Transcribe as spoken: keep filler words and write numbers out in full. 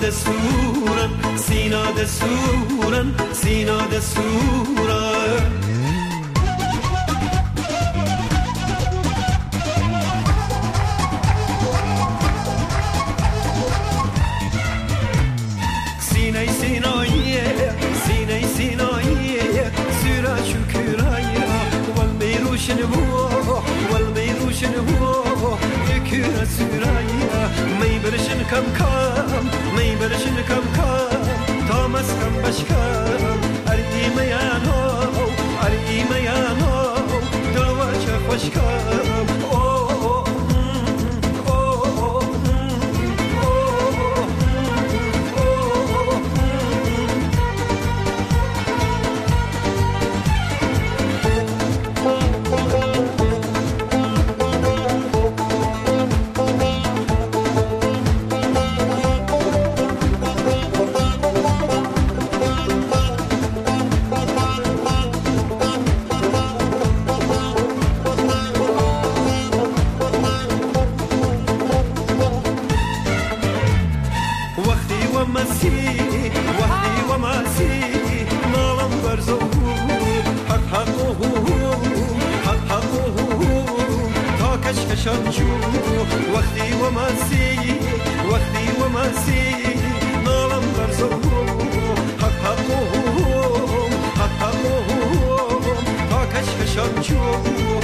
دستورن سینا دستورن سینا دستورن سینه سیناییه سینه سیناییه سیرا شکرایه ول میروشن بو ول میروشن بو یکر سیرایه می برشن کم کم می برشن کم کم تامس کم بشکم اری میانو اری میانو دلواچ خوشکم وقتی و مسی وقتی و مسی نالم برزو حق حقهم حق حقهم تا کشفشان جو